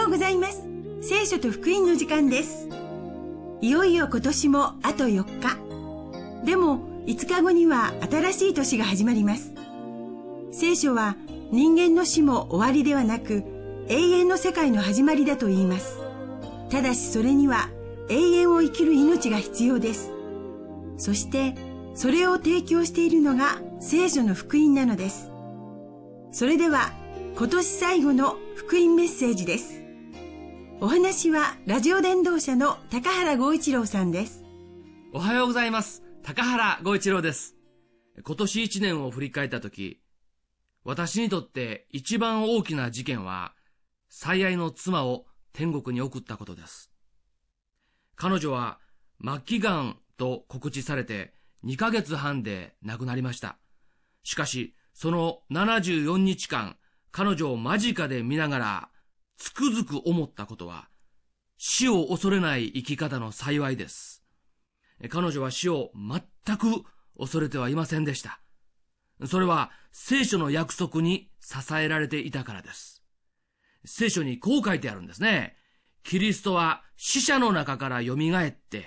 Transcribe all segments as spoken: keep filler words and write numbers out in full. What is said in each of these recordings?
うございます。聖書と福音の時間です。いよいよ今年もあとよっか。でもいつかごには新しい年が始まります。聖書は人間の死も終わりではなく、永遠の世界の始まりだと言います。ただしそれには永遠を生きる命が必要です。そしてそれを提供しているのが聖書の福音なのです。それでは今年最後の福音メッセージです。お話はラジオ伝道者の高原剛一郎さんです。 おはようございます。高原剛一郎です。今年一年を振り返ったとき、私にとって一番大きな事件は、最愛の妻を天国に送ったことです。彼女は末期がんと告知されてにかげつはんで亡くなりました。しかし、そのななじゅうよっかん、彼女を間近で見ながら、つくづく思ったことは、死を恐れない生き方の幸いです。彼女は死を全く恐れてはいませんでした。それは聖書の約束に支えられていたからです。聖書にこう書いてあるんですね。キリストは死者の中から蘇って、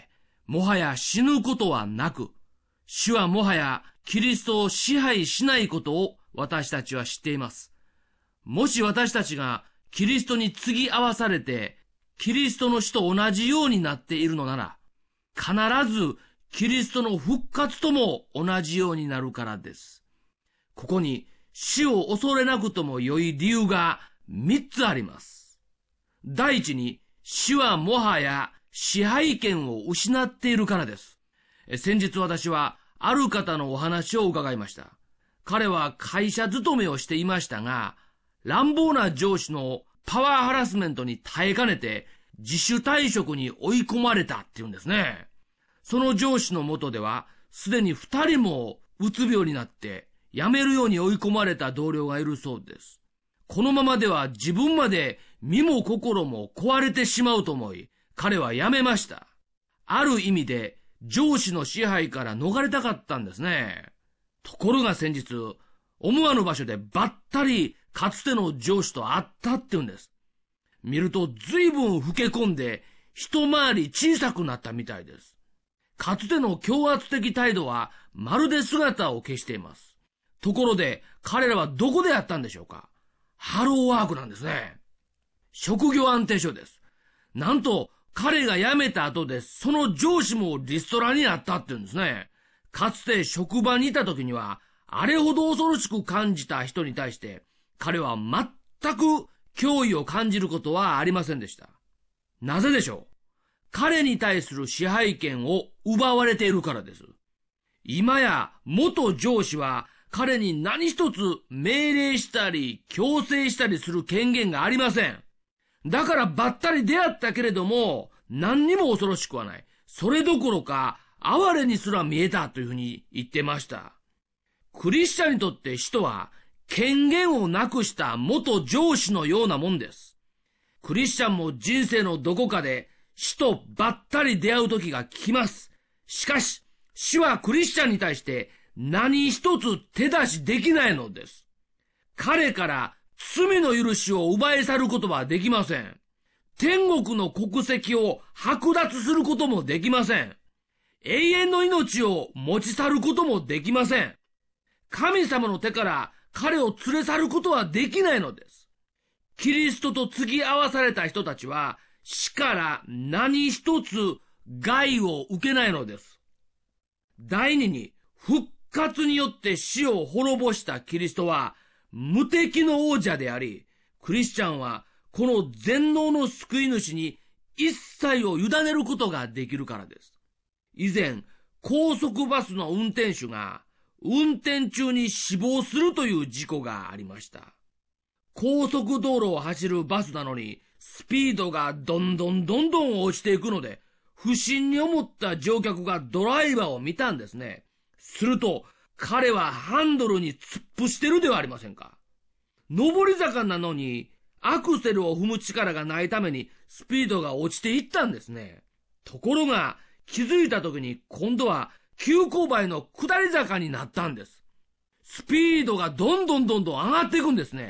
もはや死ぬことはなく、死はもはやキリストを支配しないことを私たちは知っています。もし私たちがキリストに継ぎ合わされて、キリストの死と同じようになっているのなら、必ずキリストの復活とも同じようになるからです。ここに死を恐れなくとも良い理由が三つあります。第一に、死はもはや支配権を失っているからです。先日私はある方のお話を伺いました。彼は会社勤めをしていましたが、乱暴な上司のパワーハラスメントに耐えかねて自主退職に追い込まれたっていうんですね。その上司の下ではすでに二人もうつ病になって辞めるように追い込まれた同僚がいるそうです。このままでは自分まで身も心も壊れてしまうと思い、彼は辞めました。ある意味で上司の支配から逃れたかったんですね。ところが先日、思わぬ場所でばったりかつての上司と会ったって言うんです。見ると随分老け込んで一回り小さくなったみたいです。かつての強圧的態度はまるで姿を消しています。ところで彼らはどこでやったんでしょうか。ハローワークなんですね。職業安定所です。なんと彼が辞めた後でその上司もリストラになったって言うんですね。かつて職場にいた時にはあれほど恐ろしく感じた人に対して彼は全く脅威を感じることはありませんでした。なぜでしょう。彼に対する支配権を奪われているからです。今や元上司は彼に何一つ命令したり強制したりする権限がありません。だからばったり出会ったけれども何にも恐ろしくはない。それどころか哀れにすら見えたというふうに言ってました。クリスチャンにとって死とは権限をなくした元上司のようなもんです。クリスチャンも人生のどこかで死とばったり出会う時が来ます。しかし、死はクリスチャンに対して何一つ手出しできないのです。彼から罪の許しを奪い去ることはできません。天国の国籍を剥奪することもできません。永遠の命を持ち去ることもできません。神様の手から彼を連れ去ることはできないのです。キリストと継ぎ合わされた人たちは死から何一つ害を受けないのです。第二に、復活によって死を滅ぼしたキリストは無敵の王者であり、クリスチャンはこの全能の救い主に一切を委ねることができるからです。以前、高速バスの運転手が運転中に死亡するという事故がありました。高速道路を走るバスなのにスピードがどんどんどんどん落ちていくので、不審に思った乗客がドライバーを見たんですね。すると彼はハンドルに突っ伏してるではありませんか。上り坂なのにアクセルを踏む力がないためにスピードが落ちていったんですね。ところが気づいた時に今度は急勾配の下り坂になったんです。スピードがどんどんどんどん上がっていくんですね。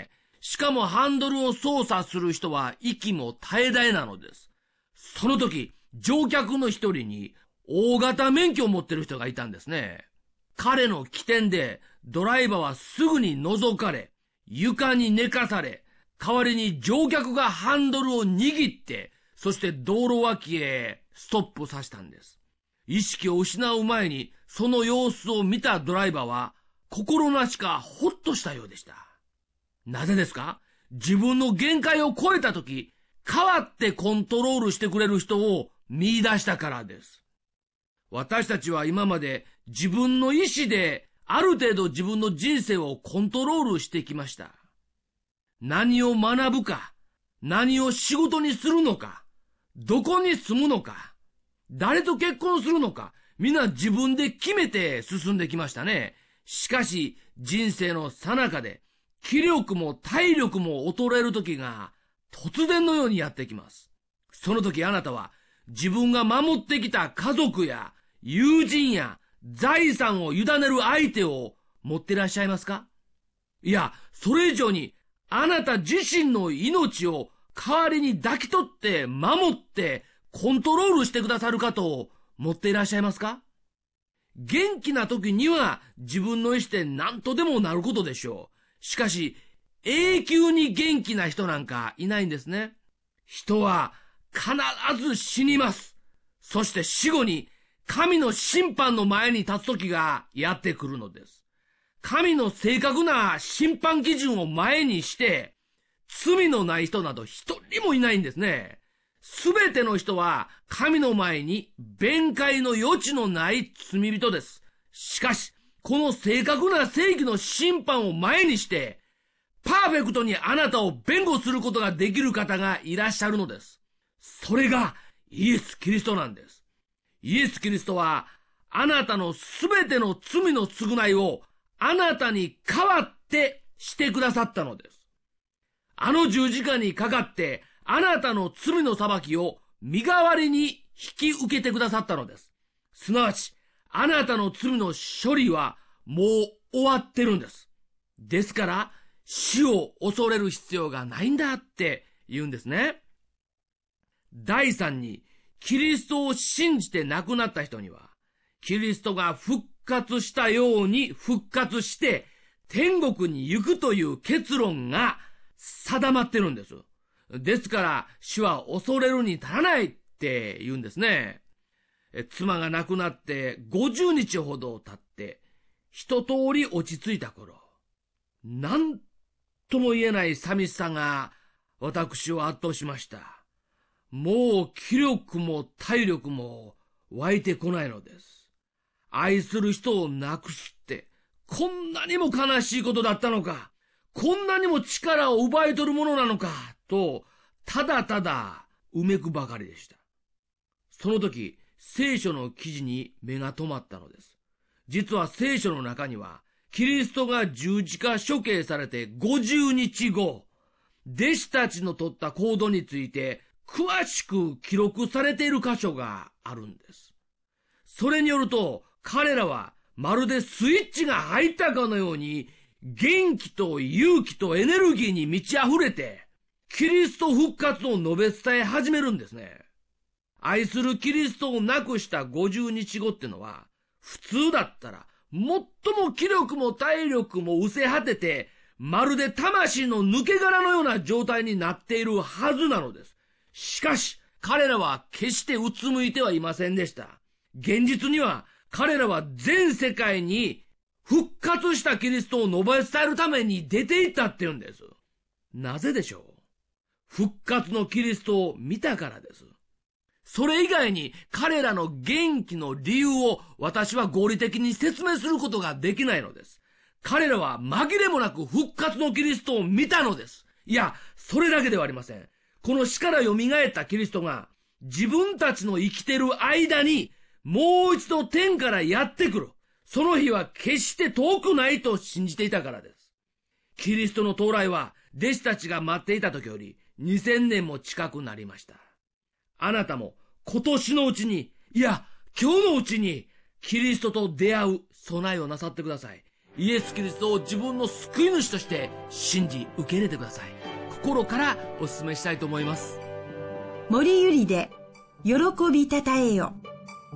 しかもハンドルを操作する人は息も絶え絶えなのです。その時、乗客の一人に大型免許を持ってる人がいたんですね。彼の機転でドライバーはすぐに覗かれ、床に寝かされ、代わりに乗客がハンドルを握って、そして道路脇へストップさせたんです。意識を失う前にその様子を見たドライバーは心なしかほっとしたようでした。なぜですか？自分の限界を超えたとき、代わってコントロールしてくれる人を見出したからです。私たちは今まで自分の意志である程度自分の人生をコントロールしてきました。何を学ぶか、何を仕事にするのか、どこに住むのか、誰と結婚するのか、皆自分で決めて進んできましたね。しかし人生の最中で気力も体力も衰える時が突然のようにやってきます。その時あなたは自分が守ってきた家族や友人や財産を委ねる相手を持っていらっしゃいますか？いや、それ以上にあなた自身の命を代わりに抱き取って守ってコントロールしてくださる方を持っていらっしゃいますか？元気な時には自分の意思で何とでもなることでしょう。しかし永久に元気な人なんかいないんですね。人は必ず死にます。そして死後に神の審判の前に立つ時がやってくるのです。神の正確な審判基準を前にして罪のない人など一人もいないんですね。すべての人は神の前に弁解の余地のない罪人です。しかしこの正確な正義の審判を前にしてパーフェクトにあなたを弁護することができる方がいらっしゃるのです。それがイエス・キリストなんです。イエス・キリストはあなたのすべての罪の償いをあなたに代わってしてくださったのです。あの十字架にかかってあなたの罪の裁きを身代わりに引き受けてくださったのです。すなわちあなたの罪の処理はもう終わってるんです。ですから死を恐れる必要がないんだって言うんですね。第三に、キリストを信じて亡くなった人には、キリストが復活したように復活して天国に行くという結論が定まってるんです。ですから死は恐れるに足らないって言うんですね。妻が亡くなってごじゅうにちほど経って一通り落ち着いた頃、なんとも言えない寂しさが私を圧倒しました。もう気力も体力も湧いてこないのです。愛する人を亡くすってこんなにも悲しいことだったのか、こんなにも力を奪い取るものなのかとただただうめくばかりでした。その時聖書の記事に目が留まったのです。実は聖書の中にはキリストが十字架処刑されてごじゅうにちご、弟子たちの取った行動について詳しく記録されている箇所があるんです。それによると彼らはまるでスイッチが入ったかのように元気と勇気とエネルギーに満ち溢れてキリスト復活を述べ伝え始めるんですね。愛するキリストを亡くしたごじゅうにちごってのは普通だったら最も気力も体力も失せ果ててまるで魂の抜け殻のような状態になっているはずなのです。しかし彼らは決してうつむいてはいませんでした。現実には彼らは全世界に復活したキリストを述べ伝えるために出て行ったっていうんです。なぜでしょう？復活のキリストを見たからです。それ以外に彼らの元気の理由を私は合理的に説明することができないのです。彼らは紛れもなく復活のキリストを見たのです。いや、それだけではありません。この死から蘇ったキリストが自分たちの生きてる間にもう一度天からやってくる。その日は決して遠くないと信じていたからです。キリストの到来は弟子たちが待っていた時よりにせんねんも近くなりました。あなたも今年のうちに、いや今日のうちにキリストと出会う備えをなさってください。 イエス・キリストを自分の救い主として信じ受け入れてください。心からお勧めしたいと思います。 森ゆりで喜びたたえよ。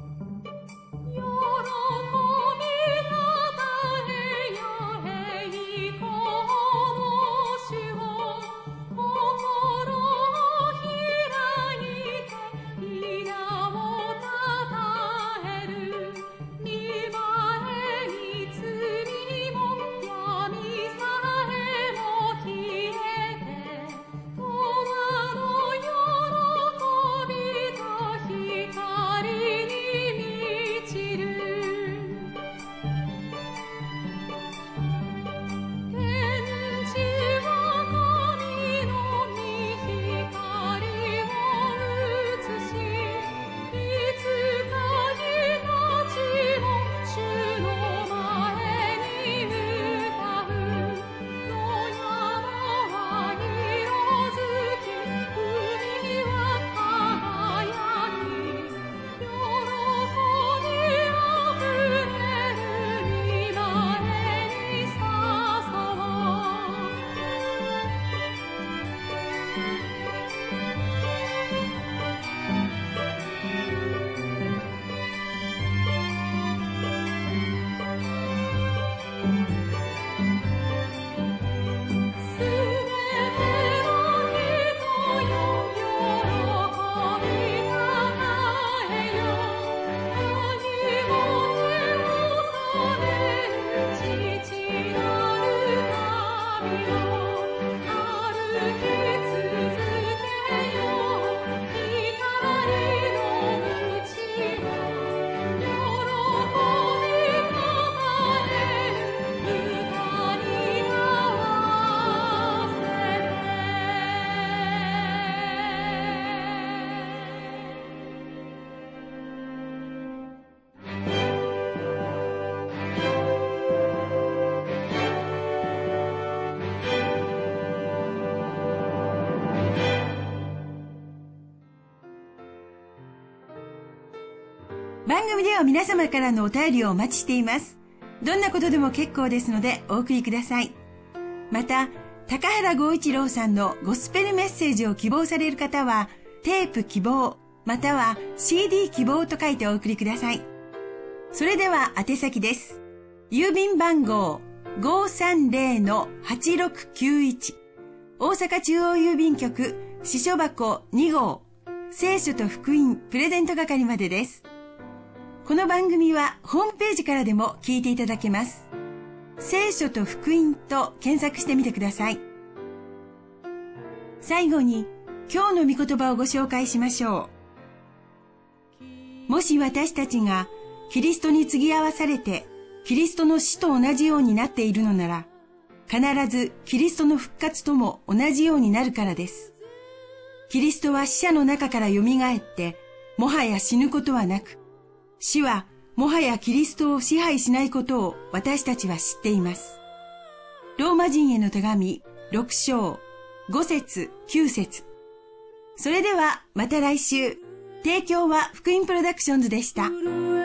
番組では皆様からのお便りをお待ちしています。どんなことでも結構ですのでお送りください。また、高原剛一郎さんのゴスペルメッセージを希望される方は、テープ希望、または シーディー 希望と書いてお送りください。それでは宛先です。郵便番号 ごーさんぜろのはちろくきゅういち 大阪中央郵便局支所箱に号聖書と福音プレゼント係までです。この番組はホームページからでも聞いていただけます。聖書と福音と検索してみてください。最後に今日の御言葉をご紹介しましょう。もし私たちがキリストに継ぎ合わされてキリストの死と同じようになっているのなら、必ずキリストの復活とも同じようになるからです。キリストは死者の中からよみがえって、もはや死ぬことはなく、死はもはやキリストを支配しないことを私たちは知っています。ローマ人への手紙ろく章ご節きゅう節。それではまた来週。提供は福音プロダクションズでした。